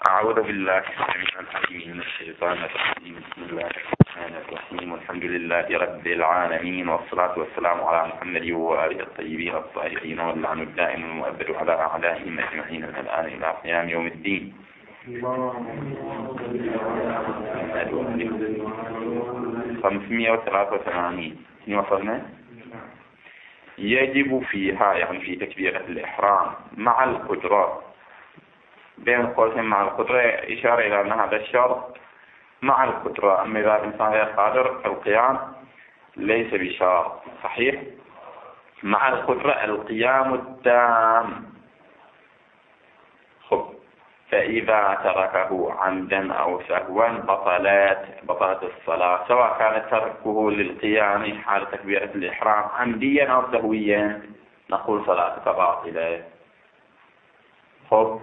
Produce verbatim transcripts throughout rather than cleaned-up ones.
أعوذ بالله السميع العليم من الشيطان الرجيم. بسم الله الرحمن الرحيم. والحمد لله رب العالمين، والصلاة والسلام على محمد وآله الطيبين الطاهرين، واللعن الدائم المؤبد على أعدائهم أجمعين من الآن إلى قيام يوم الدين. خمسمائة وثلاثة وثمانين وصلنا. يجب فيها يعني في تكبيرة الإحرام مع القدرة، بين قوسين مع القدرة إشارة إلى أن هذا الشرط مع القدرة، أما إذا الإنسان غير قادر القيام ليس بشرط صحيح. مع القدرة القيام التام. خب فإذا تركه عمدا أو سهوا بطلت بطلت الصلاة، سواء كان تركه للقيام حال تكبيرة الإحرام عمديا أو سهويا نقول صلاتك باطلة. خب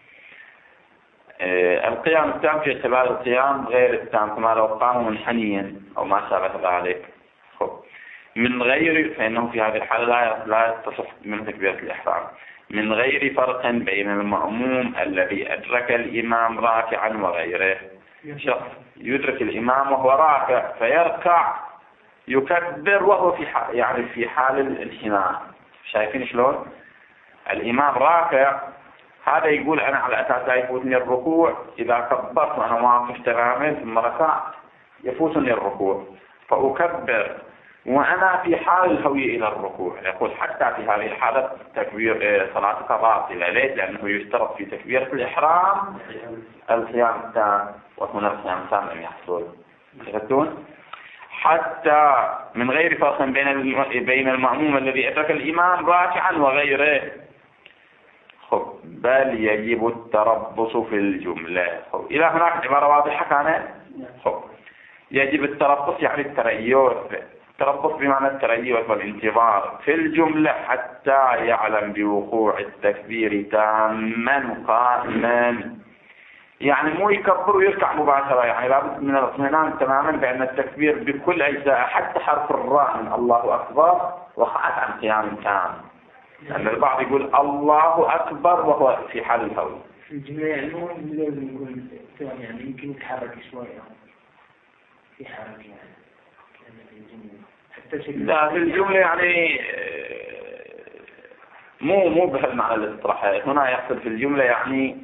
آه القيام التام في اعتبار القيام غير التام، كما لو قام منحنيا أو ما شابه ذلك. خب من غير، فإنه في هذه الحالة لا لا تصح من تكبيرة الإحرام، من غير فرق بين المأموم الذي أدرك الإمام راكعا وغيره. شخص يدرك الإمام وهو راكع فيركع يكبر وهو في حال يعني في حال الانحناء. شايفين شلون؟ الإمام راكع، هذا يقول أنا على أساس لا يفوتني الركوع، إذا كبرت وأنا واقف تماما ثم ركعت يفوتني الركوع فأكبر وأنا في حال الهوية إلى الركوع. يقول حتى في هذه الحالة تكبير صلاتك باطلة. ليش؟ لأنه يشترط في تكبيرة الإحرام القيام التام، وهنا القيام التام لم يحصل. تفهمون؟ حتى من غير فرق بين بين المأموم الذي أدرك الإمام راكعا وغيره. خب بل يجب التربص في الجملة. خب إلى هناك عبارة واضحة كانت. خب يجب التربص يعني التريث، التربص بمعنى التريث والانتظار في الجملة حتى يعلم بوقوع التكبير تاما قائما. يعني مو يكبر ويركع مباشرة، يعني لابد من الاطمئنان تماما بأن التكبير بكل أجزاء حتى حرف الراء من الله أكبر وقعت عن قيام تام. لأن البعض يقول الله أكبر وهو في حال الهوي. في الجملة يعني مو لازم يقول يعني يمكن يتحرك شوية في حركة يعني في الجملة. لا في الجملة يعني مو مو بهالمعنى الاصطلاحي. هنا يقصد في الجملة يعني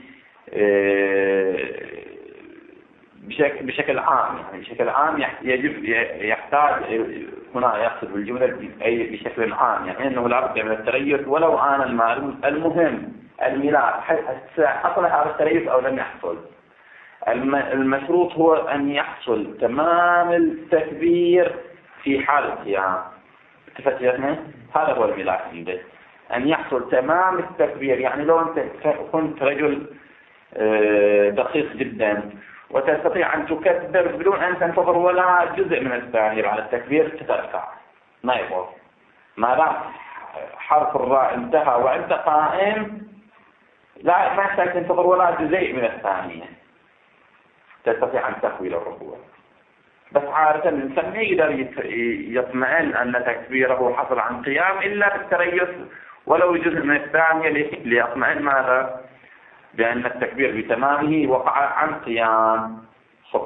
بشكل بشكل عام، يعني بشكل عام يجب يحتاج. هنا يقصد بالجملة أي بشكل عام، يعني أنه لابد من التريث ولو آن المال. المهم الميلاد حصل هذا التريث أو لم يحصل. المشروط هو أن يحصل تمام التكبير في حال القيام. تفتيتنا هذا هو الميلاد عنده، أن يحصل تمام التكبير. يعني لو أنت كنت رجل دقيق جدا وتستطيع أن تكبر بدون أن تنتظر ولا جزء من الثانية على التكبير تتركع ما يضر، ما دام حرف الراء انتهى وأنت قائم لا ما يحتاج تنتظر ولا جزء من الثانية، تستطيع أن تهوي للركوع. بس عادة الإنسان ما يقدر يطمئن أن تكبيره حصل عن قيام إلا بالتريث ولو جزء من الثانية ليطمئن ماذا؟ بأن التكبير بتمامه وقع عن قيام. خب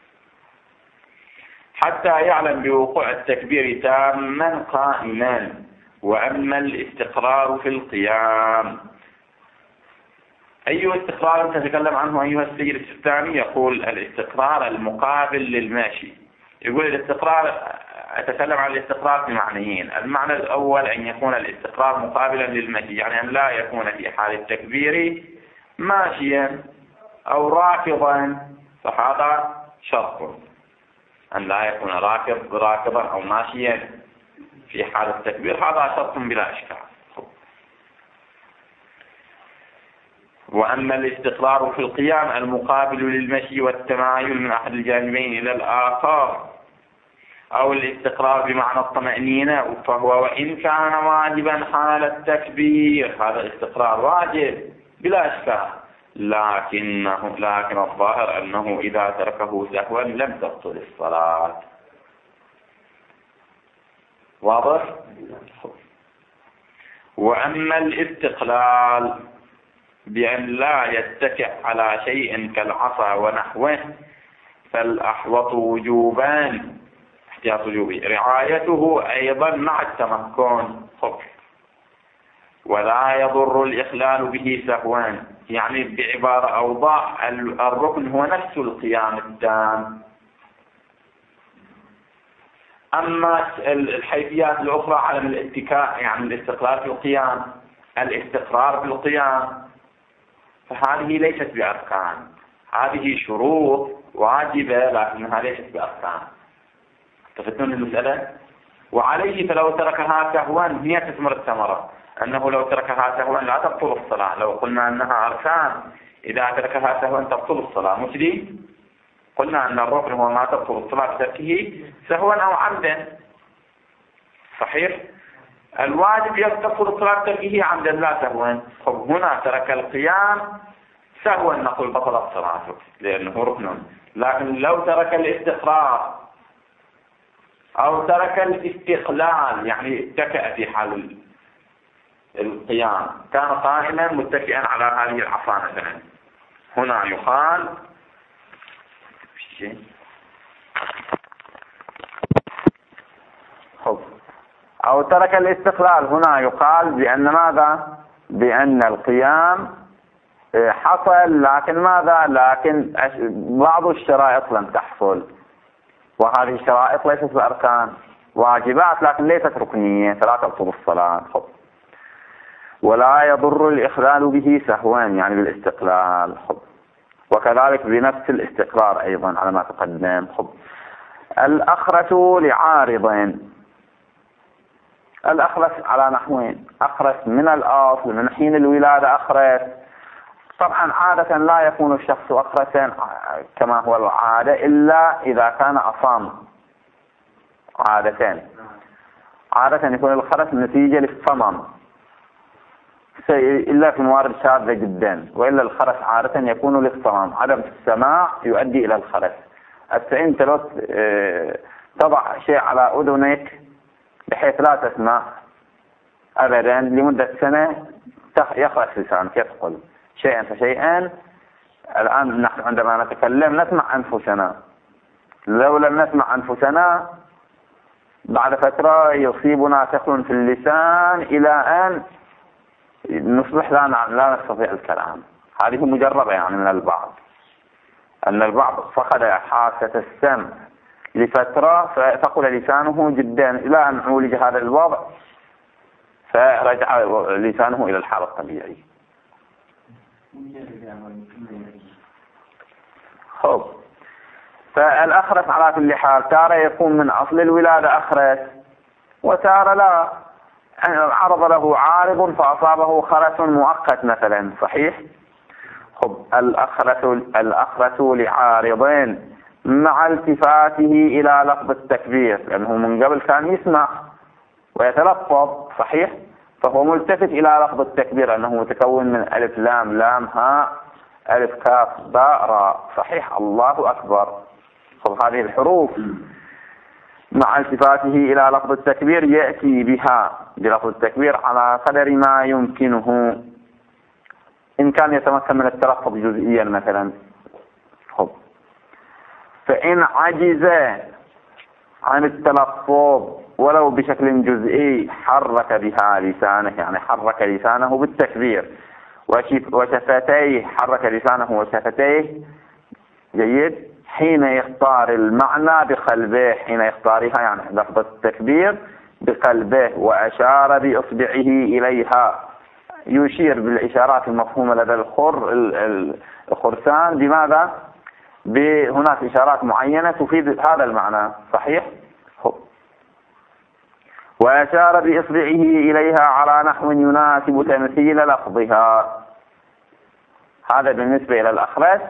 حتى يعلم بوقوع التكبير تاما قائما. وأما الاستقرار في القيام، أي استقرار تتكلم عنه أيها السيد السيستاني؟ يقول الاستقرار المقابل للماشي. يقول الاستقرار، أتكلم عن الاستقرار بمعنيين. المعنى الأول أن يكون الاستقرار مقابلا للمشي، يعني أن لا يكون في حال التكبير ماشيا أو راكضا، فهذا شرط أن لا يكون راكض راكضا أو ماشيا في حال التكبير، هذا شرط بلا إشكال. وأما الاستقرار في القيام المقابل للمشي والتمايل من أحد الجانبين إلى الآخر، أو الاستقرار بمعنى الطمأنينة، فهو وإن كان واجبا حال التكبير، هذا استقرار واجب بلا إشكال، لكنه لكن الظاهر أنه إذا تركه سهوا لم تبطل الصلاة. واضح؟ وأما الاستقلال بأن لا يتكئ على شيء كالعصا ونحوه فالأحوط وجوبان احتياط وجوبي رعايته أيضا مع التمكن. ولا يضر الإخلال به سهوان، يعني بعبارة أوضح الركن هو نفس القيام التام. أما الحيثيات الأخرى عدم الاتكاء يعني الاستقرار في القيام، الاستقرار في القيام، فهذه ليست بأركان، هذه شروط واجبة لكنها ليست بأركان. تفتون المسألة؟ وعليه فلو تركها سهوا هي تثمر الثمرة، أنه لو تركها سهوا لا تبطل الصلاة. لو قلنا أنها أركان إذا تركها سهوا تبطل الصلاة، مش دي؟ قلنا أن الركن هو ما تبطل الصلاة بتركه سهوا أو عمدا، صحيح؟ الواجب تبطل الصلاة بتركه عمدا لا سهوا. طب هنا ترك القيام سهوا نقول بطل الصلاة لأنه ركن، لكن لو ترك الاستقرار أو ترك الاستقلال يعني اتكأ في حال القيام، كان قائما متكئا على هذه العصا مثلا، هنا يقال أو ترك الاستقلال، هنا يقال بأن ماذا؟ بأن القيام حصل لكن ماذا؟ لكن بعض الشرائط لم تحصل، وهذه الشرائط ليست بأركان، واجبات لكن ليست ركنية فلا تبطل الصلاة. ولا يضر الإخلال به سهوان يعني بالاستقلال، وكذلك بنفس الاستقرار أيضا على ما تقدم. الأخرس لعارضين، الأخرس على نحوين، أخرس من الأصل من حين الولادة أخرس، طبعا عادة لا يكون الشخص أخرسا كما هو العادة إلا إذا كان أصام، عادة عادة يكون الخرس نتيجة للصمم إلا في موارد شاذة جدا، وإلا الخرس عادة يكون للصمم، عدم السماع يؤدي إلى الخرس. أنت لو تضع شيء على أذنك بحيث لا تسمع أبدا لمدة سنة يخرس لسانك يثقل شيئا فشيئا. الآن نحن عندما نتكلم نسمع أنفسنا، لو لم نسمع أنفسنا بعد فترة يصيبنا ثقل في اللسان إلى أن نصبح لا لا نستطيع الكلام. هذه مجربة يعني من البعض، أن البعض فقد حاسة السمع لفترة فثقل لسانه جدا إلى أن عولج هذا الوضع فرجع لسانه إلى الحالة الطبيعي. خب فالأخرس على كل حال تارة يكون من أصل الولادة أخرس، وتارة لا، عرض له عارض فأصابه خرس مؤقت مثلا، صحيح. خب الأخرس الأخرس لعارضين مع التفاته إلى لفظ التكبير، لأنه من قبل كان يسمع ويتلفظ، صحيح، فهو ملتفت إلى لفظ التكبير أنه متكون من ألف لام لام ها ألف كاف باء راء، صحيح، الله أكبر. خب هذه الحروف مع التفاته إلى لفظ التكبير يأتي بها بلفظ التكبير على قدر ما يمكنه، إن كان يتمكن من التلفظ جزئيا مثلا. خب فإن عجز عن التلفظ ولو بشكل جزئي حرك بها لسانه، يعني حرك لسانه بالتكبير، وشفتيه حرك لسانه وشفتيه، جيد، حين يختار المعنى بقلبه، حين يختارها يعني لفظ التكبير بقلبه، وأشار بإصبعه إليها، يشير بالإشارات المفهومة لدى الخر الخرسان بماذا؟ بهناك إشارات معينة تفيد هذا المعنى، صحيح. وأشار بإصبعه إليها على نحو يناسب تمثيل لفظها. هذا بالنسبة إلى الأخرس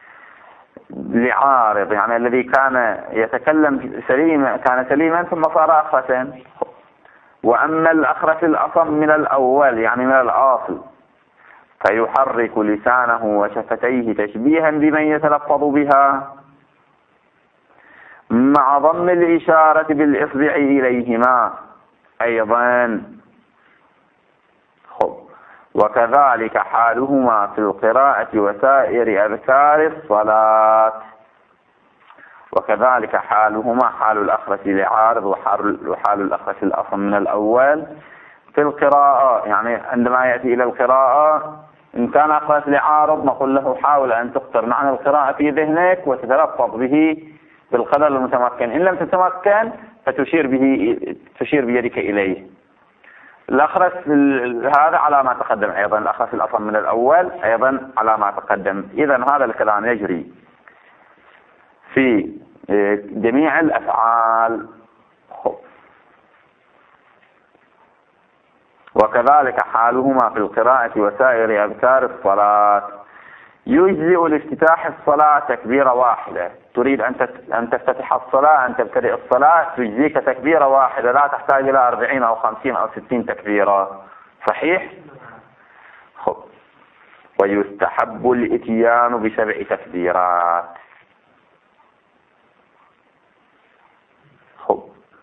لعارض، يعني الذي كان يتكلم سليما كان سليما ثم صار أخرسا. وأما الأخرس الأصم من الأول يعني من الأصل فيحرك لسانه وشفتيه تشبيها بمن يتلفظ بها مع ضم الإشارة بالإصبع إليهما أيضا. خب وكذلك حالهما في القراءة وسائر أذكار الصلاة. وكذلك حالهما حال الأخرس لعارض وحال, وحال الأخرس الأصم من الأول في القراءة. يعني عندما يأتي إلى القراءة إن كان أخرس لعارض نقول له حاول أن تختر معنى القراءة في ذهنك وتتلفظ به بالقدر المتمكن. إن لم تتمكن فتشير به تشير بيدك إليه. الأخرس هذا على ما تقدم أيضا، الأخرس الأصم من الأول أيضا على ما تقدم. إذا هذا الكلام يجري في جميع الأفعال. وكذلك حالهما في القراءة وسائر أذكار الصلاة. يجزئ لافتتاح الصلاة تكبيرة واحدة. تريد أن تفتتح الصلاة، أن تبتدئ الصلاة، تجزيك تكبيرة واحدة، لا تحتاج إلى أربعين أو خمسين أو ستين تكبيرة. صحيح؟ خب. ويستحب الإتيان بسبع تكبيرات. خب.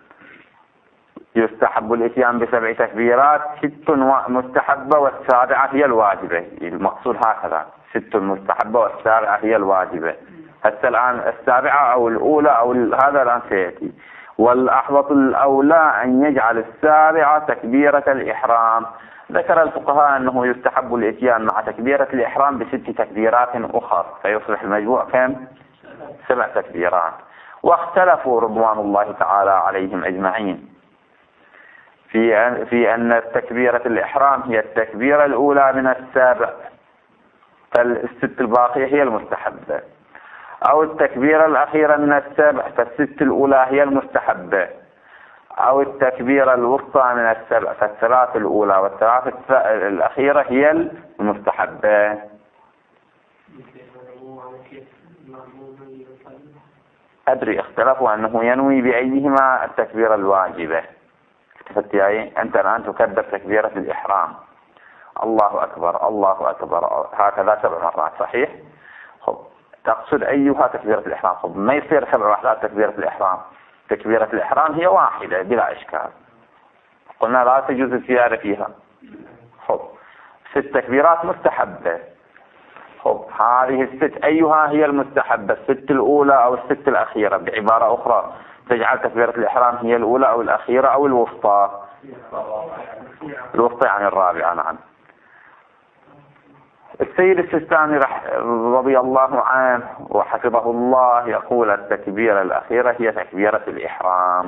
يستحب الإتيان بسبع تكبيرات، ست مستحبة والسابعة هي الواجبة. المقصود هكذا، ست مستحبة والسابعة هي الواجبة. حتى الآن السابعة أو الأولى أو هذا الآن سيأتي. والأحوط الأولى أن يجعل السابعة تكبيرة الإحرام. ذكر الفقهاء أنه يستحب الإتيان مع تكبيرة الإحرام بست تكبيرات أخرى فيصبح المجموع كم؟ سبع تكبيرات. واختلفوا رضوان الله تعالى عليهم أجمعين في في أن تكبيرة الإحرام هي التكبيرة الأولى من السابع، فالست الباقية هي المستحبة، أو التكبيرة الأخيرة من السبع فالست الأولى هي المستحبة، أو التكبيرة الوسطى من السبع فالثلاث الأولى والثلاث الأخيرة هي المستحبة. أدري اختلفوا أنه ينوي بأيهما التكبيرة الواجبة. التفت ياي أنت الآن تكبر تكبيرة الإحرام، الله أكبر الله أكبر هكذا سبع مرات، صحيح؟ خب تقصد أيها تكبيرة الإحرام؟ خب ما يصير سبع وحدات تكبيرة الإحرام. تكبيرة الإحرام هي واحدة بلا إشكال، قلنا لا تجوز الزيادة فيها. خب ست تكبيرات مستحبة. خب هذه الست أيها هي المستحبة، الست الأولى أو الست الأخيرة؟ بعبارة أخرى تجعل تكبيرة الإحرام هي الأولى أو الأخيرة أو الوسطى؟ الوسطى يعني الرابعة. نعم. السيد السيستاني رضي الله عنه وحفظه الله يقول التكبيرة الأخيرة هي تكبيرة الإحرام.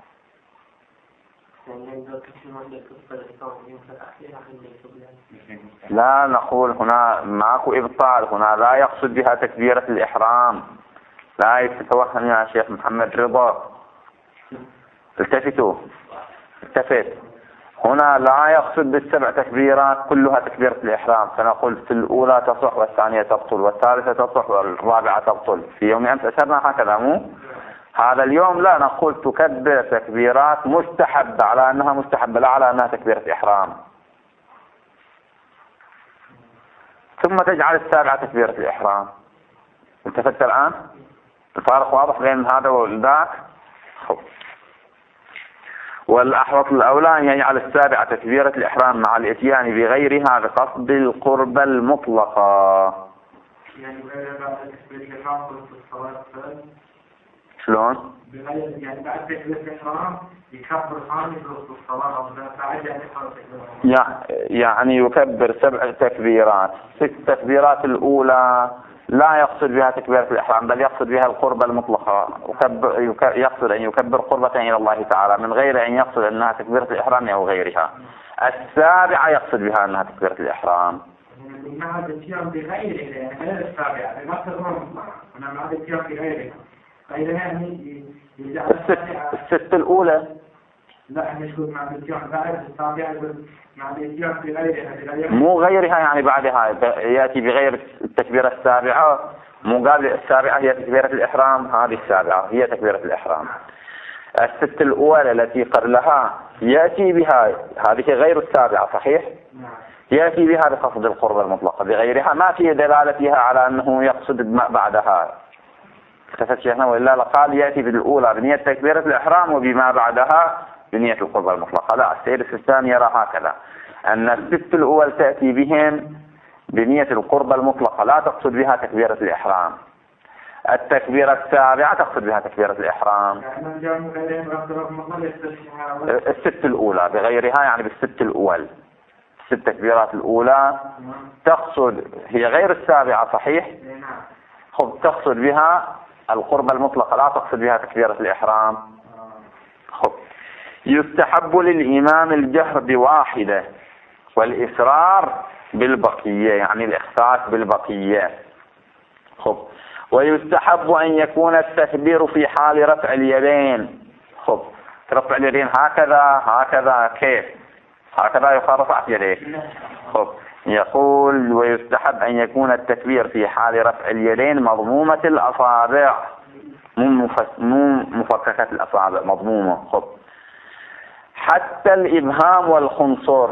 لا نقول هنا ماكو إبطال، هنا لا يقصد بها تكبيرة الإحرام. لا يتوهم يا شيخ محمد رضا، التفتوا التفت. هنا لا يقصد بالسبع تكبيرات كلها تكبيرة الإحرام، فنقول في الأولى تصح والثانية تبطل والثالثة تصح والرابعة تبطل. في يوم أمس أشرنا هكذا مو؟ هذا اليوم لا نقول تكبر تكبيرات مستحبة على أنها مستحبة، لا على أنها تكبيرة إحرام. ثم تجعل السابعة تكبيرة الإحرام. التفت الآن؟ الفارق واضح بين هذا وذاك؟ والأحوط الأولى أن يجعل السابعة تكبيرة الإحرام مع الإتيان بغيرها بقصد القرب المطلقة. يعني بعد تكبيرة الإحرام في الصلاة شلون؟ يعني بعد تكبيرة الإحرام يكبر خامس في الصلاة أو بعد يعني يكبر سبع تكبيرات. ست تكبيرات الأولى لا يقصد بها تكبيرة الإحرام بل يقصد بها القربة المطلقة، يقصد أن يكبر قربة إلى الله تعالى من غير أن يقصد أنها تكبيرة الإحرام أو غيرها. السابعة يقصد بها أنها تكبيرة الإحرام. هذا الاتيان بغيره يعني غير السابعة ما تضمن أنا هذا الاتيان بغيره غيرها يعني الست الأولى لا نشوف مع الاتيان بعد السابعة مع الاتيان بغيرها مو غيرها يعني بعدها يأتي بغير التكبيرة السابعة، مو قال السابعة هي تكبيرة الإحرام، هذه السابعة هي تكبيرة الإحرام. الست الأولى التي قبلها يأتي بها، هذه غير السابعة صحيح؟ يأتي بها بقصد القرب المطلقة، بغيرها ما في دلالة فيها على أنه يقصد ما بعدها. اختفت شيخنا وإلا لقال يأتي بالأولى بنية تكبيرة الإحرام وبما بعدها بنية القرب المطلقة. لا، السيد السيستاني يرى هكذا أن الست الأول تأتي بهم بنية القرب المطلقة لا تقصد بها تكبيرة الإحرام. التكبيرة السابعة تقصد بها تكبيرة الإحرام. الست الأولى بغيرها يعني بالست الأول، الست تكبيرات الأولى تقصد هي غير السابعة صحيح؟ خب تقصد بها القرب المطلقة لا تقصد بها تكبيرة الإحرام. خب يستحب للإمام الجهر بواحدة والإسرار بالبقية يعني الإخفاء بالبقية. خب ويستحب أن يكون التكبير في حال رفع اليدين. خب رفع اليدين هكذا هكذا كيف؟ هكذا يقال رفعت يديك. خب يقول ويستحب أن يكون التكبير في حال رفع اليدين مضمومة الأصابع مو مفككة الأصابع مضمومة. خب حتى الإبهام والخنصر،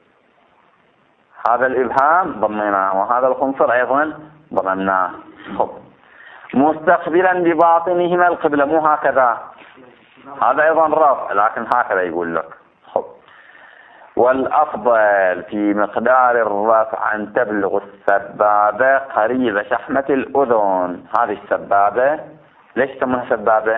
هذا الإبهام ضمناه وهذا الخنصر أيضا ضمناه. خب مستقبلا بباطنهما القبلة مو هكذا، هذا أيضا رفع لكن هكذا يقول لك. خب والأفضل في مقدار الرفع أن تبلغ السبابة قريب شحمة الأذن. هذه السبابة ليش يسمونها سبابة؟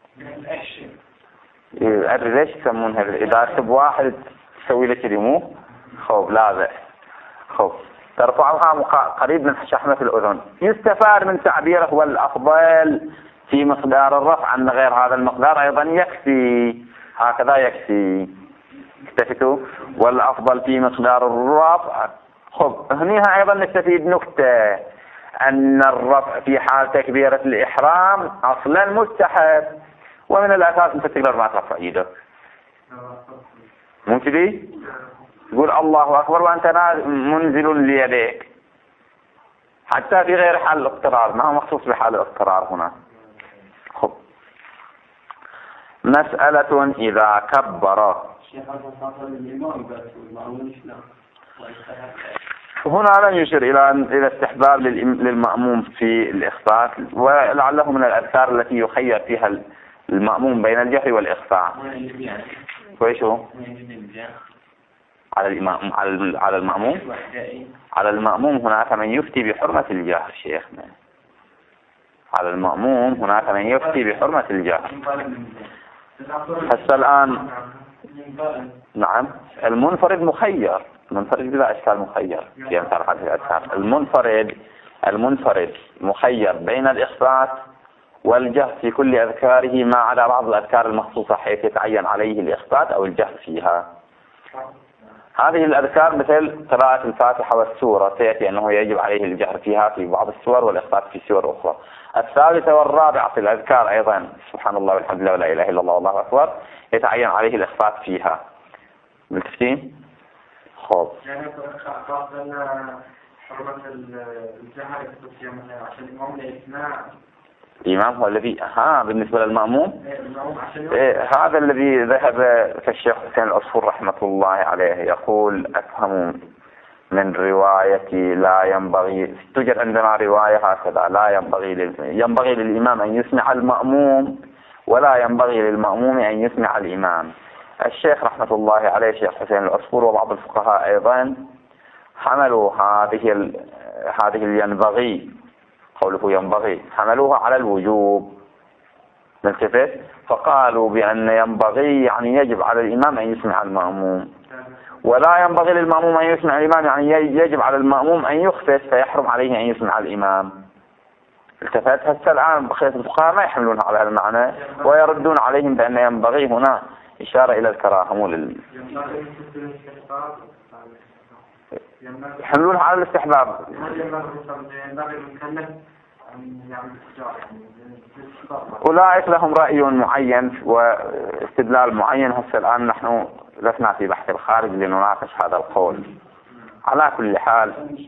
ليش يسمونها؟ إذا تب واحد تسوي لك ريمو خب لاذع. خب ترفعها قريب من شحمة الأذن. يستفاد من تعبيره والأفضل في مقدار الرفع أن غير هذا المقدار أيضا يكفي، هكذا يكفي. اكتفتوا والأفضل في مقدار الرفع. خب هنيها أيضا نستفيد نكتة أن الرفع في حال تكبيرة الإحرام أصلا مستحب، ومن الأساس أنت تقدر ما ترفع إيدك مو كذي؟ تقول الله أكبر وأنت منزل ليديك حتى في غير حال الاضطرار، ما هو مخصوص بحال الاضطرار هنا. خب مسألة إذا كبر هنا لن يشير إلى إلى استحباب للمأموم في الإخفاء، ولعله من الأذكار التي يخير فيها المأموم بين الجهر والإخفاء. وإيشو؟ على الإمام على على المأموم على المأموم هناك من يفتي بحرمة الجهر شيخنا. على المأموم هناك من يفتي بحرمة الجهر. هسه الآن نعم المنفرد مخير، المنفرد بلا إشكال مخير في أمثال هذه الأذكار. المنفرد المنفرد مخير بين الإخفاء والجهر في كل أذكاره ما عدا بعض الأذكار المخصوصة حيث يتعين عليه الإخفاء أو الجهر فيها. هذه الأذكار مثل قراءة الفاتحة والسورة سيأتي أنه يجب عليه الجهر فيها في بعض السور والإخفاء في سور أخرى. الثالثة والرابعة في الأذكار أيضا سبحان الله والحمد لله ولا إله إلا الله والله أكبر يتعين عليه الإخفاء فيها. ملتفتين؟ خب يعني خاصة حرمة الجهر عشان الإمام لا يسمع. الإمام هو الذي ها بالنسبة للمأموم إيه هذا الذي ذهب كالشيخ حسين العصفور رحمة الله عليه يقول أفهم من رواية لا ينبغي، توجد عندنا رواية هكذا لا ينبغي لل... ينبغي للإمام أن يسمع المأموم ولا ينبغي للمأموم أن يسمع الإمام. الشيخ رحمة الله عليه الشيخ حسين العصفور وبعض الفقهاء أيضا حملوا هذه ال... هذه الينبغي قوله ينبغي حملوها على الوجوب ملتفت، فقالوا بأن ينبغي يعني يجب على الإمام أن يسمع المأموم، ولا ينبغي للمأموم أن يسمع الإمام يعني يجب على المأموم أن يخفت فيحرم عليه أن يسمع الإمام. التفت. هسه الآن بقية الفقهاء ما يحملونها على هذا المعنى ويردون عليهم بأن ينبغي هنا إشارة إلى الكراهة مو لل يحملونها على الاستحباب. أولئك لهم رأي معين واستدلال معين. هسه الآن نحن لسنا في بحث الخارج لنناقش هذا القول. على كل حال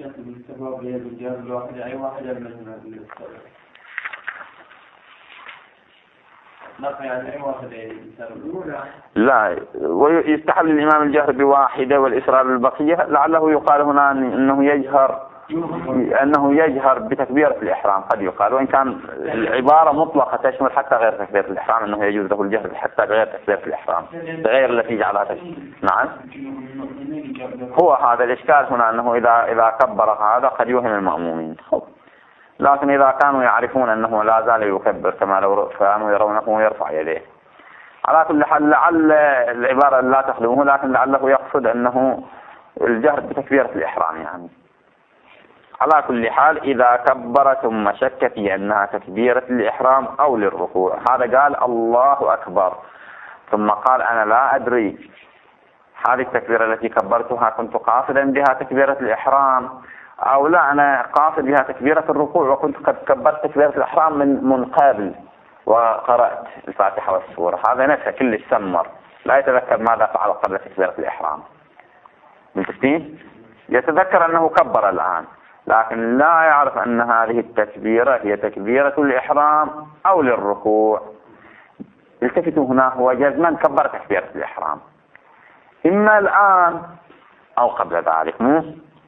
لا ويستحب للإمام الجهر بواحدة والإسرار بالبقية، لعله يقال هنا أنه يجهر أنه يجهر بتكبيرة الإحرام قد يقال، وإن كان العبارة مطلقة تشمل حتى غير تكبيرة الإحرام أنه يجوز له الجهر حتى غير تكبيرة الإحرام غير التي جعلها تشمل. نعم هو هذا الإشكال هنا، أنه إذا إذا كبر هذا قد يوهم المأمومين. لكن إذا كانوا يعرفون أنه لا زال يكبر كما لو كانوا يرونه يرفع يديه. على كل حال لعل العبارة لا تخدمه، لكن لعله يقصد أنه الجهر بتكبيرة الإحرام يعني. على كل حال إذا كبر ثم شك في أنها تكبيرة الإحرام أو للركوع، هذا قال الله أكبر ثم قال أنا لا أدري هذه التكبيرة التي كبرتها كنت قاصدا بها تكبيرة الإحرام أو لا أنا قاصد بها تكبيرة الركوع وكنت قد كبرت تكبيرة الإحرام من من قبل وقرأت الفاتحة والسورة. هذا نفسه كل سمر لا يتذكر ماذا فعل قبل تكبيرة الإحرام. متفقين؟ يتذكر أنه كبر الآن لكن لا يعرف أن هذه التكبيرة هي تكبيرة الإحرام أو للركوع. التفتوا هنا، هو جزما كبر تكبيرة الإحرام إما الآن أو قبل ذلك، مو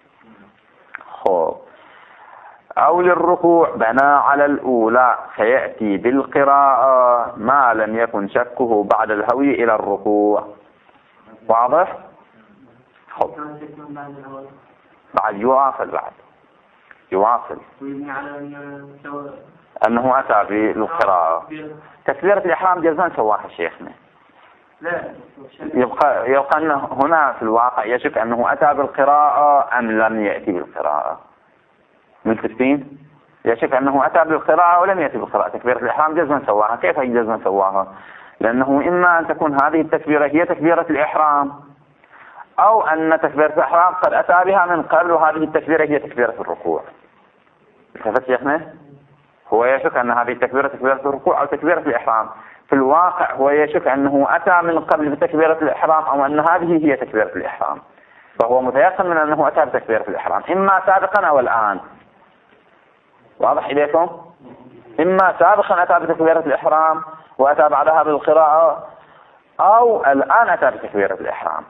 خب أو للركوع بنى على الأولى فيأتي بالقراءة ما لم يكن شكه بعد الهوي إلى الركوع. واضح؟ خب بعد يواصل بعد يواصل أنه أتى بالقراءة. تكبيرة الإحرام جزمان سواها شيخنا، يبقى يبقى أنه هنا في الواقع يشك أنه أتى بالقراءة أم لم يأتي بالقراءة. متفقين؟ يشك أنه أتى بالقراءة ولم يأتي بالقراءة. تكبيرة الإحرام جزما سواها. كيف هي جزما سواها؟ لأنه إما أن تكون هذه التكبيرة هي تكبيرة الإحرام أو أن تكبيرة الإحرام قد أتى بها من قبل وهذه التكبيرة هي تكبيرة الركوع. كيف شيخنا؟ هو يشك أن هذه التكبيرة تكبيرة الركوع أو تكبيرة الإحرام. في الواقع هو يشك أنه أتى من قبل بتكبيرة الإحرام أو أن هذه هي تكبيرة الإحرام، فهو متيقن من أنه أتى بتكبيرة الإحرام إما سابقا أو الآن. واضح إليكم؟ إما سابقا أتى بتكبيرة الإحرام وأتى بعدها بالقراءة أو الآن أتى بتكبيرة الإحرام،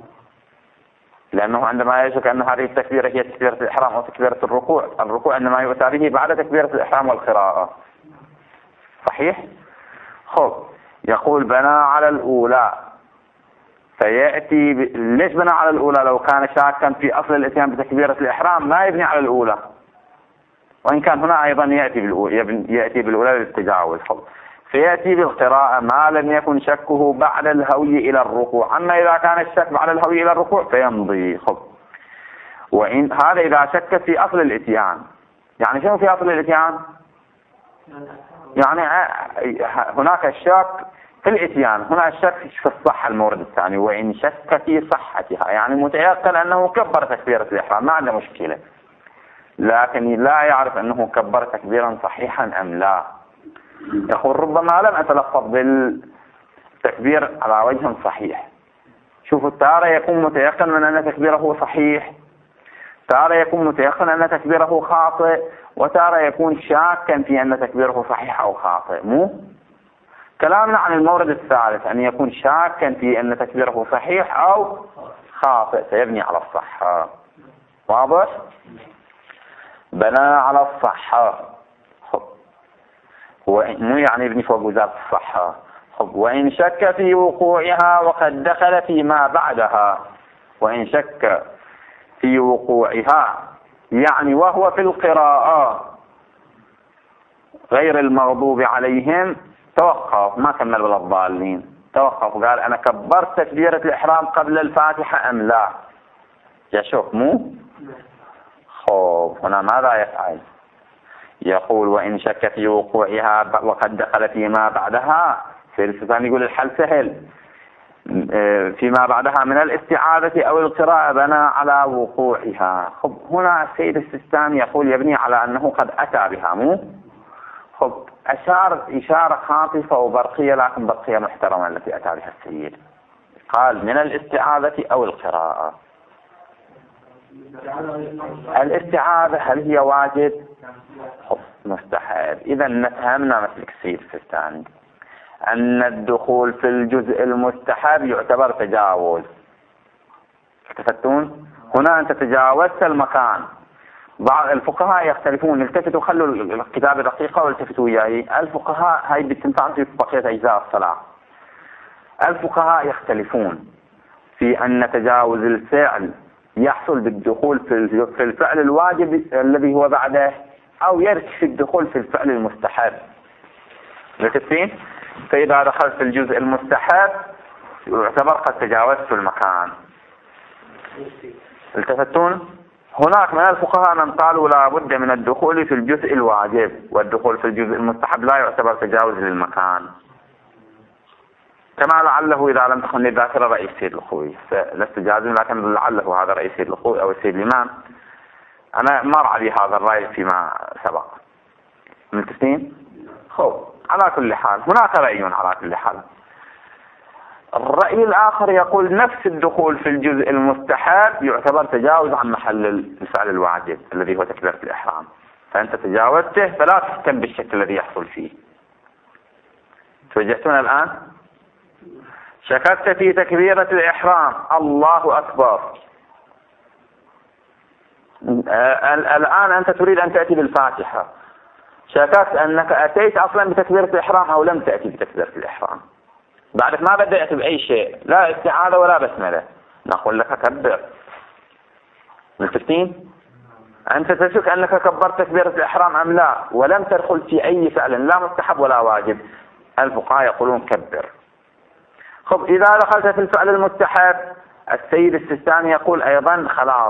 لأنه عندما يشك أن هذه التكبيرة هي تكبيرة الإحرام أو تكبيرة الركوع، الركوع إنما يؤتى به بعد تكبيرة الإحرام والقراءة. صحيح؟ خب يقول بنى على الأولى فيأتي ب... ليش بنى على الأولى؟ لو كان شاكا في أصل الإتيان بتكبيرة الإحرام ما يبني على الأولى، وإن كان هنا أيضا يأتي بالأولى يبني... يأتي بالأولى للتجاوز. خب فيأتي بالقراءة ما لم يكن شكه بعد الهوي إلى الركوع. أما إذا كان الشك بعد الهوي إلى الركوع فيمضي. خب وإن هذا إذا شك في أصل الإتيان. يعني شنو في أصل الإتيان؟ يعني هناك الشك في الإتيان، هنا الشك في الصحة المورد الثاني، وإن شك في صحتها يعني متيقن أنه كبر تكبيرة الإحرام ما عنده مشكلة، لكن لا يعرف أنه كبر تكبيرا صحيحا أم لا. يقول ربما لم أتلفظ بالتكبير على وجه صحيح. شوفوا تارة يكون متيقن من أن تكبيره صحيح، تارة يكون متيقن أن تكبيره خاطئ، وتارة يكون شاكا في أن تكبيره صحيح أو خاطئ. مو كلامنا عن المورد الثالث أن يكون شاكا في أن تكبيره صحيح أو خاطئ سيبني على الصحة. واضح؟ بنى على الصحة. هو مو يعني يبني فوق وزارة الصحة. وإن شك في وقوعها وقد دخل فيما بعدها. وإن شك في وقوعها يعني وهو في القراءة غير المغضوب عليهم توقف، ما كمل ولا الضالين، توقف قال أنا كبرت تكبيرة الإحرام قبل الفاتحة أم لا. يشوف مو خوف. هنا ماذا يفعل؟ يقول وإن شك في وقوعها وقد دخل فيما بعدها. في الثاني يقول الحل سهل، فيما بعدها من الاستعاذة أو القراءة بنى على وقوعها. خب هنا السيد السيستاني يقول يبني على أنه قد أتى بها. مو خب أشار إشارة خاطفة وبرقية لكن برقية محترمة التي أتى بها السيد. قال من الاستعاذة أو القراءة. الاستعاذة هل هي واجب؟ خب مستحب. إذا نفهمنا مثل السيد السيستاني أن الدخول في الجزء المستحب يعتبر تجاوز. التفتون هنا أنت تجاوزت المكان. بعض الفقهاء يختلفون، التفتوا خلوا الكتاب دقيقة والتفتوا وياي. الفقهاء هاي بتنفع في بقية أجزاء الصلاة. الفقهاء يختلفون في أن تجاوز الفعل يحصل بالدخول في الفعل الواجب الذي هو بعده، أو يركش الدخول في الفعل المستحب. متفقين؟ فإذا دخلت في الجزء المستحب يعتبر قد تجاوزت المكان. التفتون؟ هناك من الفقهاء من قالوا لا بد من الدخول في الجزء الواجب، والدخول في الجزء المستحب لا يعتبر تجاوز للمكان، كما لعله إذا لم تكن الذاكرة رأي السيد الخوي، لست جازم لكن لعله هذا رأي السيد الخوي أو السيد الإمام. أنا مر علي هذا الرأي فيما سبق. متفقين؟ خب على كل حال هناك رأي على كل حال. الرأي الآخر يقول نفس الدخول في الجزء المستحب يعتبر تجاوز عن محل الفعل الواجب الذي هو تكبيرة الإحرام، فأنت تجاوزته فلا تهتم بالشكل الذي يحصل فيه. توجهتون الآن؟ شككت في تكبيرة الإحرام، الله أكبر. الآن أنت تريد أن تأتي بالفاتحة، شككت أنك أتيت أصلا بتكبيرة الإحرام أو لم تأتي بتكبيرة الإحرام، بعدك ما بدأت بأي شيء، لا استعاذة ولا بسملة، نقول لك كبر. متفقين؟ أنت تشك أنك كبرت تكبيرة الإحرام أم لا، ولم تدخل في أي فعل لا مستحب ولا واجب، الفقهاء يقولون كبر. خب إذا دخلت في الفعل المستحب السيد السيستاني يقول أيضا خلاص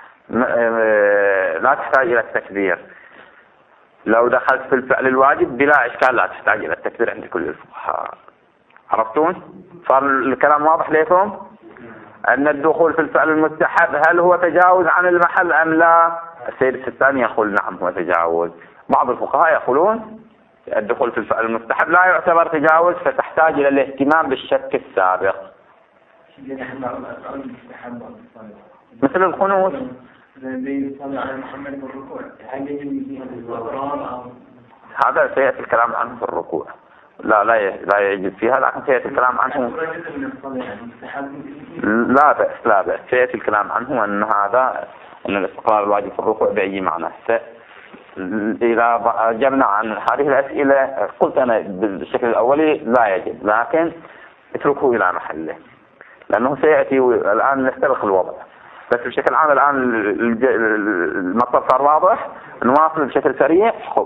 لا تحتاج إلى التكبير، لو دخلت في الفعل الواجب بلا إشكال لا تحتاج إلى التكبير عند كل الفقهاء. عرفتون؟ صار الكلام واضح لكم؟ أن الدخول في الفعل المستحب هل هو تجاوز عن المحل أم لا؟ السيد السيستاني يقول نعم هو تجاوز. بعض الفقهاء يقولون الدخول في الفعل المستحب لا يعتبر تجاوز، فتحتاج إلى الاهتمام بالشك السابق مثل القنوت. هذا سيأتي الكلام عنه في الركوع، لا لا لا يجب فيها، لكن سيأتي الكلام عنه. لا بأس لا بأس سيأتي الكلام عنه أن هذا أن الاستقرار الواجب في الركوع بأي معنى. إذا جبنا عن هذه الأسئلة قلت أنا بالشكل الأولي لا يجب، لكن اتركه إلى محله لأنه سيأتي الآن نستبق الوضع. بس بشكل عام الآن المطلب صار واضح، نواصل بشكل سريع. خب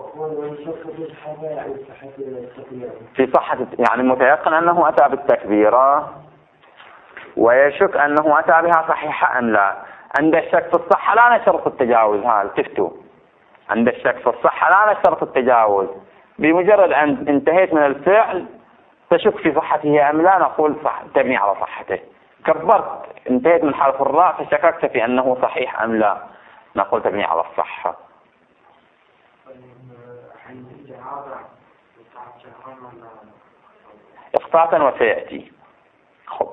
في صحة يعني متيقن أنه أتى بالتكبيرة ويشك أنه أتى بها صحيحة أم لا. عند الشك في الصحة لا نشرط التجاوز، ها التفتوا عند الشك في الصحة لا نشرط التجاوز، بمجرد أن انتهيت من الفعل تشك في صحته أم لا نقول صح تبني على صحته. كبرت انتهيت من حرف الراء فشككت في أنه صحيح أم لا نقول تبني على الصحة. إخطاء وسيأتي. خب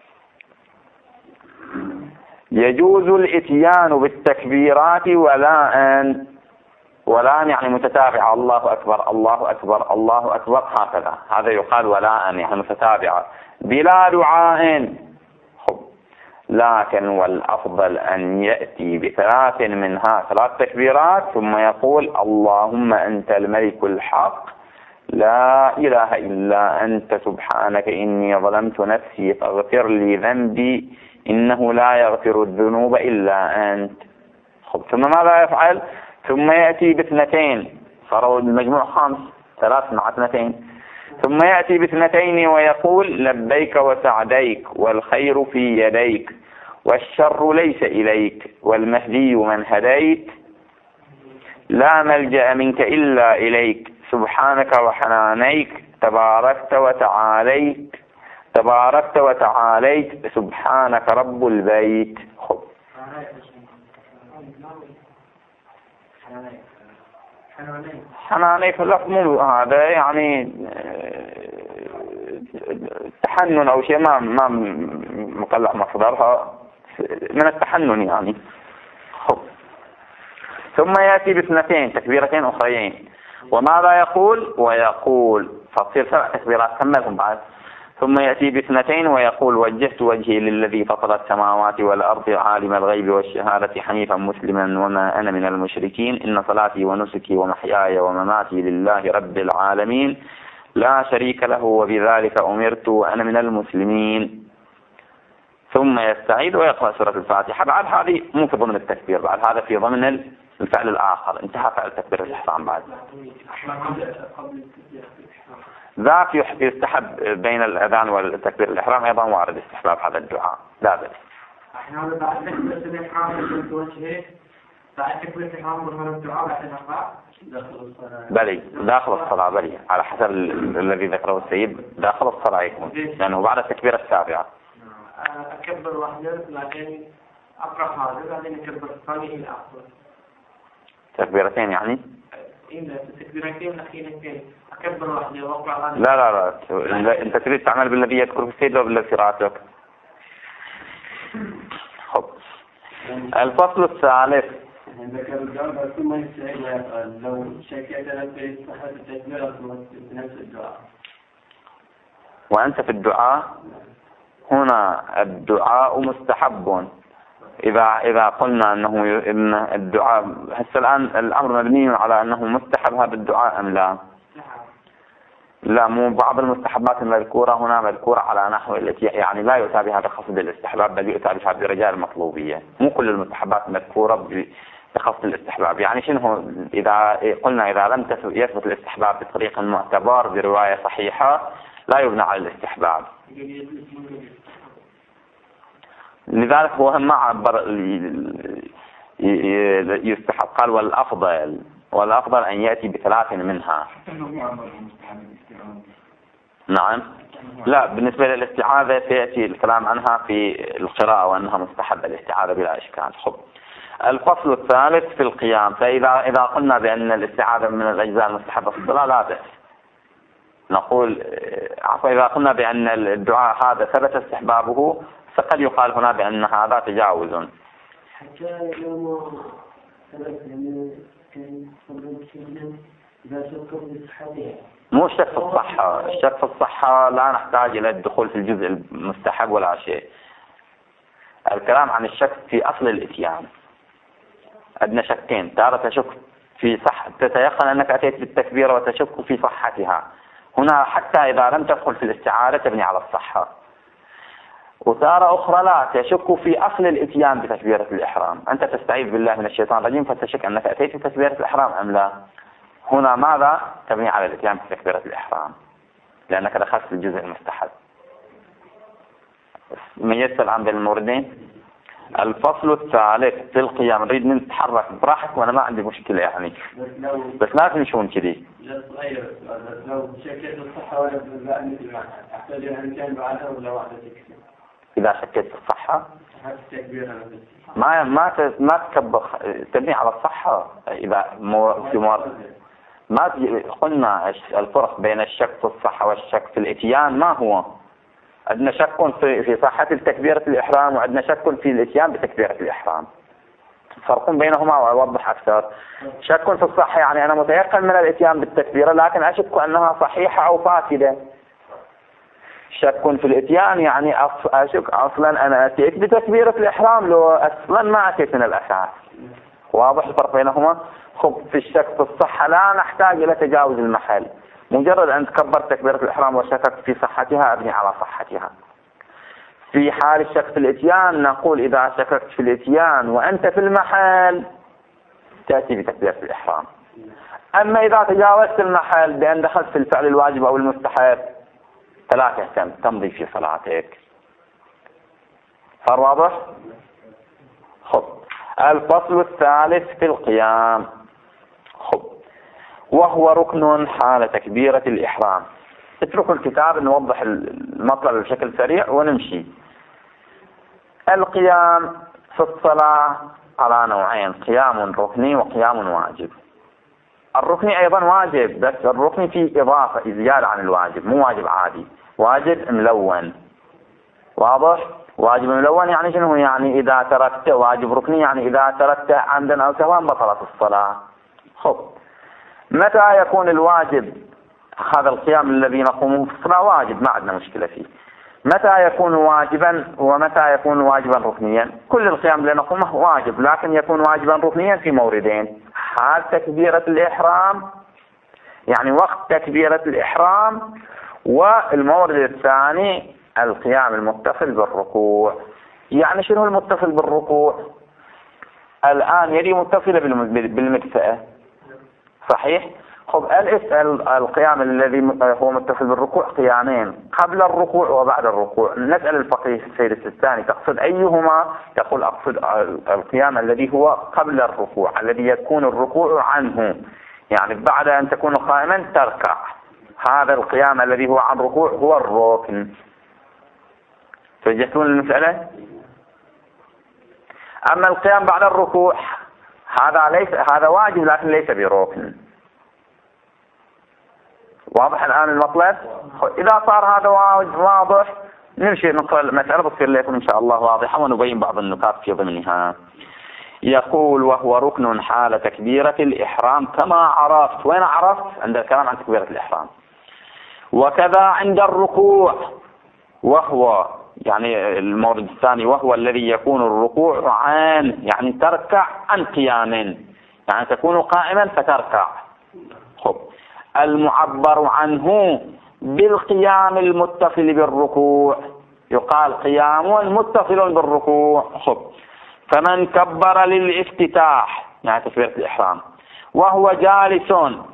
يجوز الاتيان بالتكبيرات ولا أن ولا يعني متتابعة، الله أكبر الله أكبر الله أكبر هكذا، هذا يقال ولا أن يعني متتابعة بلا دعاء. خب لكن والأفضل أن يأتي بثلاث منها ثلاث تكبيرات ثم يقول اللهم أنت الملك الحق لا إله إلا أنت سبحانك إني ظلمت نفسي فاغفر لي ذنبي إنه لا يغفر الذنوب إلا أنت. خب ثم ماذا يفعل؟ ثم يأتي باثنتين، صاروا المجموع خمس، ثلاث مع اثنتين، ثم يأتي باثنتين ويقول لبيك وسعديك والخير في يديك والشر ليس إليك والمهدي من هديت لا ملجأ منك إلا إليك سبحانك وحنانيك تباركت وتعاليت تباركت وتعاليت سبحانك رب البيت. خب حنانيك لفظ مو هذا يعني تحنن أو شيء ما ما مقلع مصدرها من التحنن يعني. خب ثم يأتي باثنتين تكبيرتين أخريين وماذا يقول؟ ويقول فتصير سبع تكبيرات كملهم بعد. ثم يأتي باثنتين ويقول وجهت وجهي للذي فطر السماوات والأرض عالم الغيب والشهادة حنيفا مسلما وما أنا من المشركين إن صلاتي ونسكي ومحياي ومماتي لله رب العالمين لا شريك له وبذلك أمرت وأنا من المسلمين. ثم يستعيد ويقرأ سورة الفاتحة. بعد هذه مو في ضمن التكبير، بعد هذا في ضمن الفعل الآخر، انتهى فعل تكبيرة الإحرام. بعد ذاك يستحب بين الأذان والتكبير الإحرام أيضا وارد استحباب هذا الدعاء لا بأس. احنا بعد تكبيرة الإحرام بالتوجه بعد تكبيرة الإحرام بالهذا الدعاء بعد الإقراء بلي داخل الصلاة بلي على حسب الذي ذكره السيد داخل الصلاة يكون لأنه بعد التكبيرة السابعة. أكبر واحدة لكن أقرأ هذا بعدين أكبر الثانية إلى أفضل. تكبيرتين يعني؟ إيه تكبيرتين الأخيرتين أكبر واحدة وأقرأ هذا. لا لا لا أنت تريد تعمل بالذي يذكر في السيد لو بالذي راتك. خب الفصل الثالث ذكر الجواب ثم يستعيد ويفعل لو شكيت في صحة التكبير بنفس الدعاء. وأنت في الدعاء هنا الدعاء مستحب. إذا إذا قلنا أنه إن الدعاء هسه الآن الأمر مبني على أنه مستحب هذا الدعاء أم لا؟ لا مو بعض المستحبات المذكورة هنا مذكورة على نحو التي يعني لا يؤتى بها بقصد الاستحباب بل يؤتى بها برجال المطلوبية. مو كل المستحبات مذكورة بقصد الاستحباب. يعني شنو إذا قلنا إذا لم يثبت الاستحباب بطريق معتبر برواية صحيحة لا يبنى على الاستحباب. لذلك هو ما عبر يستحب قال والأفضل والأفضل أن يأتي بثلاث منها. نعم لا بالنسبة للاستعاذة سيأتي الكلام عنها في القراءة وأنها مستحبة الاستعاذة بلا إشكال. خب الفصل الثالث في القيام. فإذا إذا قلنا بأن الاستعاذة من الأجزاء المستحبة في الصلاة لا بأس نقول عفوا إذا قلنا بأن الدعاء هذا ثبت استحبابه فقد يقال هنا بأن هذا تجاوز. حتى لو ثبت إذا شكوا بصحتها مو الشك في الصحة. الشك في الصحة لا نحتاج إلى الدخول في الجزء المستحب ولا شيء. الكلام عن الشك في أصل الإتيان. أدنى شكين تارة تشك في صح تتيقن أنك أتيت بالتكبير وتشك في صحتها. هنا حتى إذا لم تدخل في الاستعارة تبني على الصحة. وتارة أخرى لا تشك في أصل الإتيان بتكبيرة الإحرام. أنت تستعيذ بالله من الشيطان الرجيم فتشك أنك أتيت بتكبيرة الإحرام أم لا. هنا ماذا تبني على الإتيان بتكبيرة الإحرام لأنك دخلت في الجزء المستحب. ميزت الآن بين الموردين. الفصل الثالث في القيام. نريد نتحرك براحتك وأنا ما عندي مشكلة يعني بس لا تمشون كذي. لو شكيت الصحة ولا أحتاج أن كان بعدها ولا واحدة تكفي. إذا شكيت في الصحة ما ما ما تكبر تبني على الصحة. إذا مو في مور ما قلنا الفرق بين الشك في الصحة والشك في الإتيان ما هو. عندنا شك في في صحة تكبيرة الإحرام وعندنا شك في الإتيان بتكبيرة الإحرام. فرق بينهما وأوضح أكثر. شك في الصحة يعني أنا متيقن من الإتيان بالتكبيرة لكن أشك أنها صحيحة أو فاسدة. شك في الإتيان يعني أشك أصلا أنا أتيت بتكبيرة الإحرام لو أصلا ما أتيت من الأساس. واضح الفرق بينهما. خب في الشك في الصحة لا نحتاج إلى تجاوز المحل. مجرد أن تكبر تكبيرة الإحرام وشكك في صحتها أبني على صحتها. في حال الشك في الإتيان نقول إذا شككت في الإتيان وأنت في المحل تأتي بتكبيرة الإحرام. أما إذا تجاوزت المحل بأن دخلت في الفعل الواجب أو المستحب فلا تهتم تمضي في صلاتك. صار واضح؟ خب الفصل الثالث في القيام. خب وهو ركن حال تكبيرة الإحرام. اتركوا الكتاب نوضح المطلب بشكل سريع ونمشي. القيام في الصلاة على نوعين قيام ركني وقيام واجب. الركني أيضا واجب بس الركني فيه إضافة زيادة عن الواجب مو واجب عادي. واجب ملون. واضح؟ واجب ملون يعني شنو يعني إذا تركت واجب ركني يعني إذا تركت عمدا أو سهوا بطلت الصلاة. خب متى يكون الواجب هذا القيام الذي نقومه في الصلاة واجب ما عندنا مشكلة فيه. متى يكون واجبا ومتى يكون واجبا ركنيا. كل القيام اللي نقومه واجب لكن يكون واجبا ركنيا في موردين. حال تكبيرة الإحرام يعني وقت تكبيرة الإحرام. والمورد الثاني القيام المتصل بالركوع. يعني شنو المتصل بالركوع؟ الآن يدي متصلة بالمكفأة صحيح؟ خب اسأل القيام الذي هو متصل بالركوع قيامين قبل الركوع وبعد الركوع. نسأل الفقيه السيد السيستاني تقصد أيهما؟ يقول أقصد القيام الذي هو قبل الركوع الذي يكون الركوع عنه، يعني بعد أن تكون قائما تركع. هذا القيام الذي هو عن ركوع هو الركن. توجهتون المسألة؟ أما القيام بعد الركوع هذا ليس هذا واجب لكن ليس بركن. واضح الآن المطلب؟ إذا صار هذا واضح نمشي نقرأ المسألة تصير لكم إن شاء الله واضحة ونبين بعض النقاط في ضمنها. يقول وهو ركن حال تكبيرة الإحرام كما عرفت. وين عرفت؟ عند الكلام عن تكبيرة الإحرام. وكذا عند الركوع، وهو يعني المورد الثاني وهو الذي يكون الركوع عن يعني تركع عن قيام، يعني تكون قائما فتركع. خب المعبر عنه بالقيام المتصل بالركوع يقال قيام متصل بالركوع. خب فمن كبر للافتتاح يعني تكبيرة الإحرام وهو جالس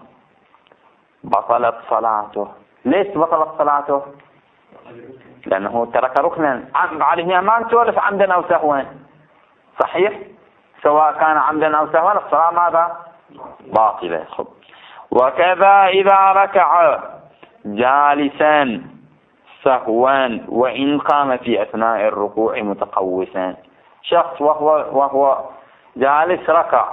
بطلت صلاته. ليش بطلت صلاته؟ لأنه ترك ركنا. عليه ما نسولف عمدا أو سهوا صحيح؟ سواء كان عمدا أو سهوا الصلاة ماذا؟ باطلة. خب وكذا إذا ركع جالسا سهوا وإن قام في أثناء الركوع متقوسا. شخص وهو وهو جالس ركع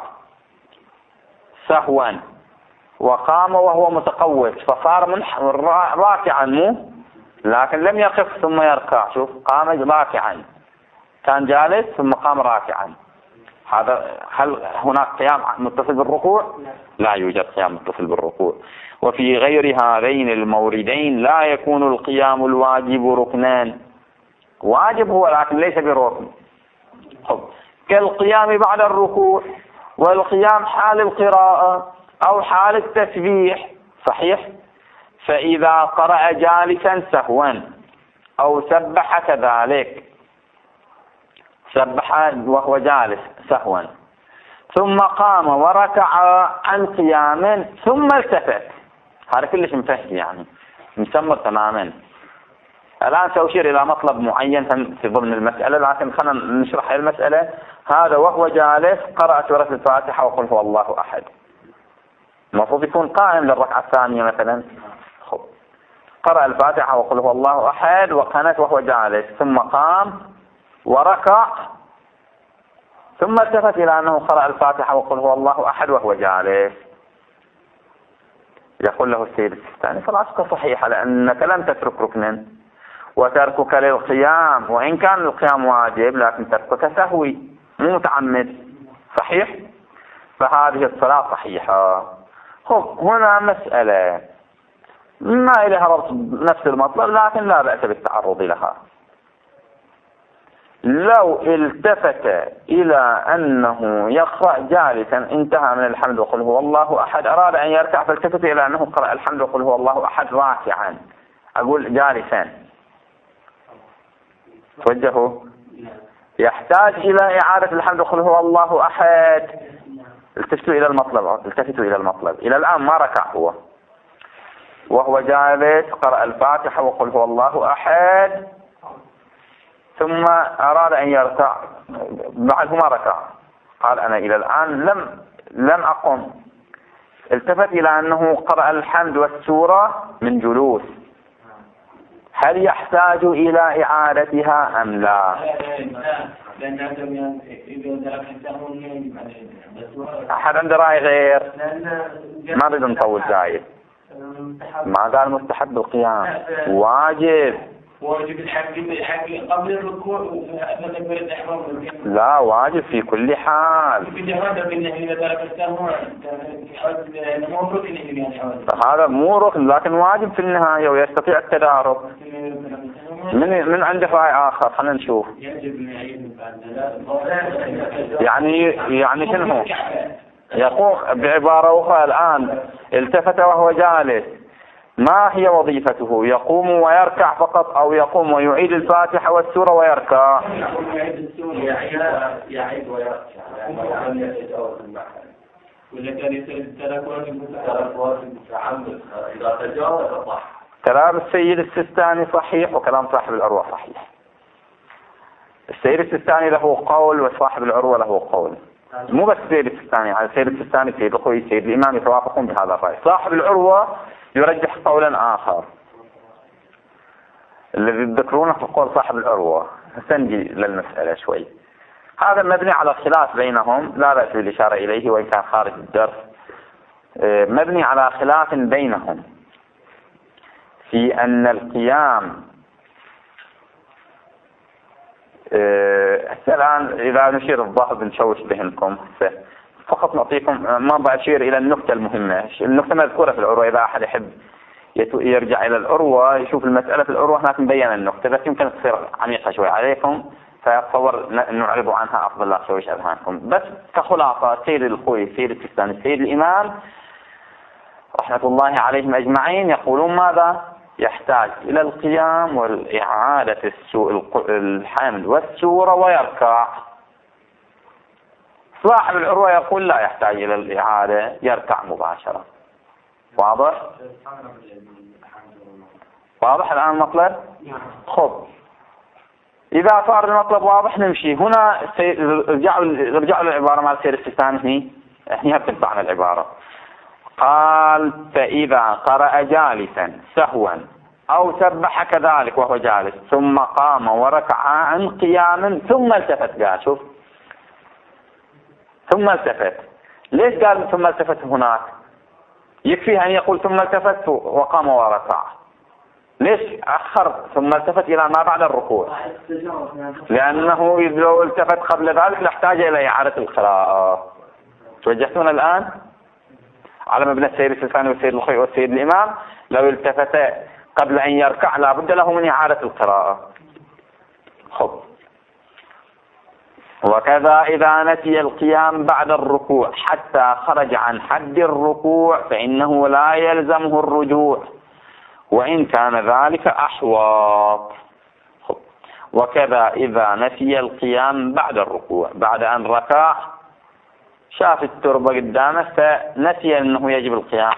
سهوا وقام وهو متقوس فصار راكعا مو لكن لم يقف ثم يركع. شوف قام راكعا كان جالس ثم قام راكعا. هذا هل هناك قيام متصل بالركوع؟ لا يوجد قيام متصل بالركوع. وفي غير هذين الموردين لا يكون القيام الواجب ركنان. واجب هو لكن ليس بركن. كالقيام بعد الركوع والقيام حال القراءة أو حال التسبيح صحيح. فإذا قرأ جالسا سهوا أو سبح كذلك سبح وهو جالس سهوا ثم قام وركع عن قيام ثم التفت، هذا كلش مفهم يعني مسمر تماما. الآن سأشير إلى مطلب معين في ضمن المسألة لكن خلينا نشرح المسألة. هذا وهو جالس قرأ سورة الفاتحة وقل هو الله أحد، المفروض يكون قائم للركعة الثانية مثلا. خب قرأ الفاتحة وقل هو الله أحد وقنت وهو جالس ثم قام وركع ثم التفت إلى أنه قرأ الفاتحة وقل هو الله أحد وهو جالس. يقول له السيد السيستاني صلاتك صحيحة لأنك لم تترك ركنا وتركك للقيام وإن كان القيام واجب لكن تركك سهوي مو متعمد صحيح. فهذه الصلاة صحيحة. خب هنا مسألة ما إليها ربط نفس المطلب لكن لا بأس بالتعرض لها. لو التفت إلى أنه يقرأ جالسا انتهى من الحمد وقل هو الله أحد أراد أن يركع فالتفت إلى أنه قرأ الحمد وقل هو الله أحد راكعا أقول جالسا توجهوا يحتاج إلى إعادة الحمد وقل هو الله أحد. التفتوا إلى المطلب التفتوا إلى المطلب. إلى الآن ما ركع هو وهو جالس قرأ الفاتحة وقل هو الله أحد ثم أراد أن يركع بعد ما ركع قال أنا إلى الآن لم لم أقم. التفت إلى أنه قرأ الحمد والسورة من جلوس. هل يحتاج إلى إعادتها أم لا؟ أحد عنده رأي غير؟ ما بدنا نطول زايد. ما قال مستحب القيام واجب. واجب الحق الحق قبل الركوع وتكبيرة الإحرام. لا واجب في كل حال. في هذا بالنهي إذا ترك السهو مو ركن يعني. هذا مو ركن لكن واجب في النهاية ويستطيع التدارك. من من عنده رأي آخر خلينا نشوف. يعني يعني شنو هو؟ يقول بعبارة أخرى الآن التفت وهو جالس ما هي وظيفته؟ يقوم ويركع فقط أو يقوم ويعيد الفاتحة والسورة ويركع؟ يعيد ويركع وإذا كان يسأل ثلاث واجب ثلاث واجب متعمد إذا تجاوز صح. كلام السيد السيستاني صحيح وكلام صاحب العروة صحيح. السيد السيستاني له قول وصاحب العروة له قول. مو بس السيد السيستاني، على السيد السيستاني السيد الخوي السيد الإمام يتوافقون بهذا الرأي. صاحب العروة يرجح قولا آخر الذي يذكرونه في قول صاحب العروة. سنجي للمسألة شوي. هذا مبني على خلاف بينهم، لا بأس بالإشارة إليه وإن كان خارج الدرس. مبني على خلاف بينهم في أن القيام الآن إذا نشير الظهر بنشوش بهنكم فقط نعطيكم ما بأشير إلى النقطة المهمة. النقطة مذكورة في العروة، إذا أحد يحب يرجع إلى العروة يشوف المسألة في العروة هناك مبين النقطة، بس يمكن تصير عميقة شوي عليكم فأتصور نعرض عنها أفضل لا تشوش أذهانكم. بس كخلاصة سيد الخوي السيد السيستاني السيد الإمام رحمة الله عليهم أجمعين يقولون ماذا؟ يحتاج إلى القيام والإعادة الحمد والسورة ويركع. صاحب العروة يقول لا يحتاج إلى الإعادة، يركع مباشرة. واضح؟ واضح الآن المطلب؟ خب إذا صار المطلب واضح نمشي. هنا رجعوا رجعوا للعبارة مع السيد السيستاني هني هني بتنفعنا العبارة. قال فإذا قرأ جالسا سهوا أو سبح كذلك وهو جالس ثم قام وركع عن قيام ثم التفت. قال شوف ثم التفت. ليش قال ثم التفت هناك؟ يكفي أن يقول ثم التفت وقام وركع. ليش أخر ثم التفت إلى ما بعد الركوع؟ لأنه لو التفت قبل ذلك لاحتاج إلى إعادة القراءة. توجهتون الآن على مبنى السيد السيستاني والسيد الخوي والسيد الإمام. لو التفت قبل أن يركع لا بد له من إعادة القراءة. خب وكذا إذا نسي القيام بعد الركوع حتى خرج عن حد الركوع فإنه لا يلزمه الرجوع وإن كان ذلك أحوط. وكذا إذا نسي القيام بعد الركوع، بعد أن ركع شاف التربة قدامه فنسي أنه يجب القيام،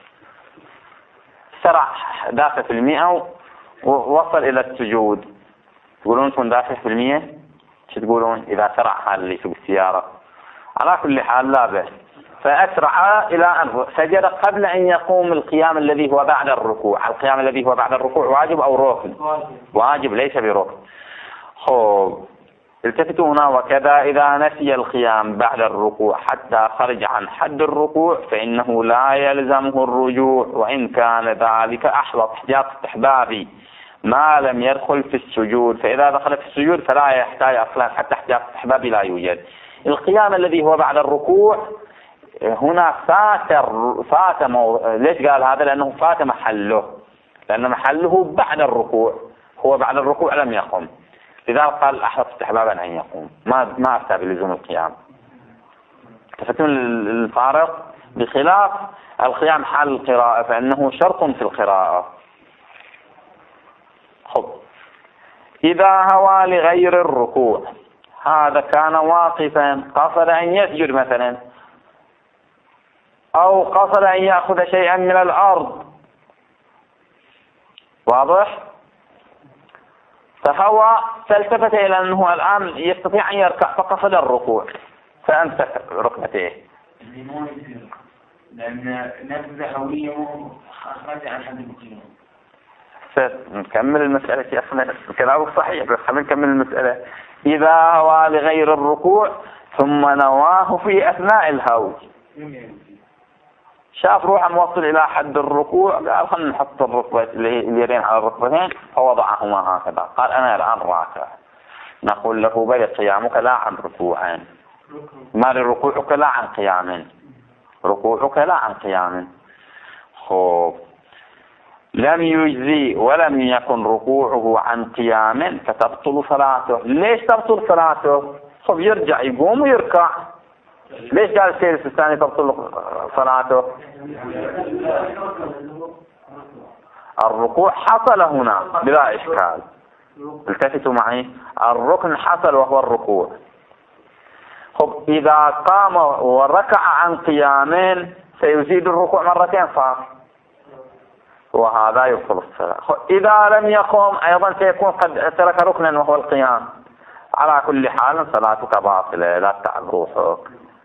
سرع دافع في المئة ووصل إلى السجود. تقولون كن دافع في المئة؟ شو تقولون إذا سرع هذا اللي يسوق السيارة؟ على كل حال لا بأس. فأسرع إلى أن سجد قبل أن يقوم القيام الذي هو بعد الركوع. القيام الذي هو بعد الركوع واجب أو ركن؟ واجب ليس بركن. خب التفتوا هنا. وكذا إذا نسي القيام بعد الركوع حتى خرج عن حد الركوع فإنه لا يلزمه الرجوع وإن كان ذلك أحوط احتياط استحبابي ما لم يدخل في السجود. فإذا دخل في السجود فلا يحتاج أصلا، حتى احتياط استحبابي لا يوجد. القيام الذي هو بعد الركوع هنا فات فات مو... ليش قال هذا؟ لأنه فات محله، لأن محله بعد الركوع، هو بعد الركوع لم يقم، لذلك قال أحرص استحبابا أن يقوم، ما ما أفتى بلزوم القيام. تفتون الفارق؟ بخلاف القيام حال القراءة فإنه شرط في القراءة. خب إذا هوى لغير الركوع، هذا كان واقفا قصد أن يسجد مثلا أو قصد أن يأخذ شيئا من الأرض، واضح؟ فهو فالتفت إلى أنه الآن يستطيع أن يركع فقصد الركوع فأمسك ركبتيه. لأن نفذ هوية خرج عن حد القيام. نكمل المسألة يا أخي، كلامك صحيح بس خلينا نكمل المسألة. إذا هوى لغير الركوع ثم نواه في أثناء الهوي، شاف روحه موصل إلى حد الركوع قال خلنا نحط الركبة اليدين على الركبتين فوضعهما هكذا، قال أنا الآن راكع. نقول له بل قيامك لا عن ركوعين، ما ركوعك لا عن قيام، ركوعك لا عن قيام. خب لم يجزي ولم يكن ركوعه عن قيام فتبطل صلاته. ليش تبطل صلاته؟ خب يرجع يقوم ويركع. ليش قال السيد السيستاني تبطل صلاته؟ الركوع حصل هنا بلا إشكال. التفتوا معي، الركن حصل وهو الركوع. خب إذا قام وركع عن قيامين سيزيد الركوع مرتين صار، وهذا يبطل الصلاة. إذا لم يقم أيضا سيكون قد ترك ركنا وهو القيام. على كل حال صلاتك باطلة، لا تتعب روحك.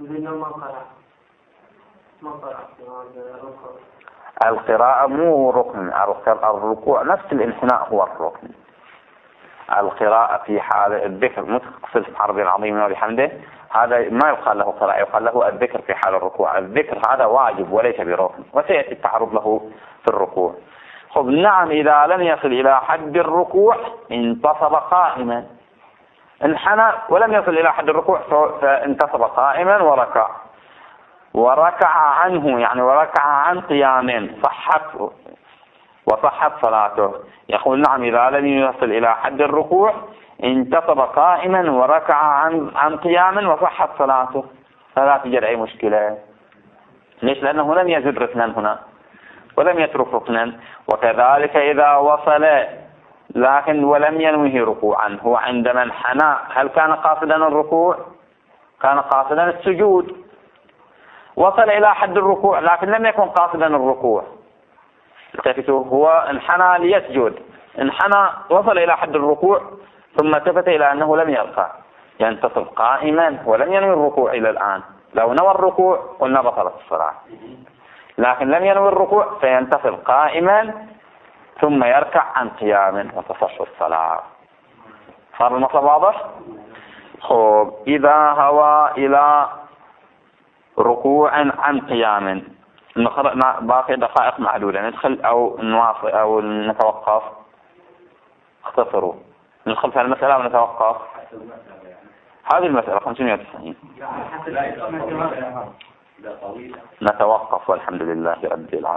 القراءة مو ركن، الركوع نفس الانحناء هو الركن. القراءة في حال الذكر متقصد في العرض العظيم وبحمده هذا ما يقال له قراءة، يقال له الذكر في حال الركوع. الذكر هذا واجب وليس بركن، وسيأتي التعرض له في الركوع. خب نعم، إذا لم يصل إلى حد الركوع انتصب قائما، انحنى ولم يصل إلى حد الركوع فانتصب قائما وركع وركع عنه، يعني وركع عن قيام صحت وصحت صلاته. يقول نعم إذا لم يصل إلى حد الركوع انتصب قائما وركع عن عن قيام وصحت صلاته، فلا توجد أي مشكلة. ليش؟ لأنه لم يزد ركنا هنا ولم يترك ركنا. وكذلك إذا وصل لكن ولم ينوه ركوعا، هو عندما انحنى هل كان قاصدا الركوع؟ كان قاصدا السجود. وصل إلى حد الركوع لكن لم يكن قاصدا الركوع. هو انحنى ليسجد، انحنى وصل إلى حد الركوع ثم التفت إلى أنه لم يركع، ينتصب قائما ولم ينوي الركوع إلى الآن. لو نوى الركوع قلنا بطلت الصلاة، لكن لم ينوي الركوع فينتصب قائما ثم يركع عن قيام وتصح الصلاة. صار المطلب واضح؟ خب إذا هوى إلى ركوع عن قيام، باقي دقائق معدودة، ندخل أو نواصل أو نتوقف؟ اختصروا، ندخل في المسألة ونتوقف. هذه المسألة خمسمائة وتسعين نتوقف والحمد لله رب العالمين.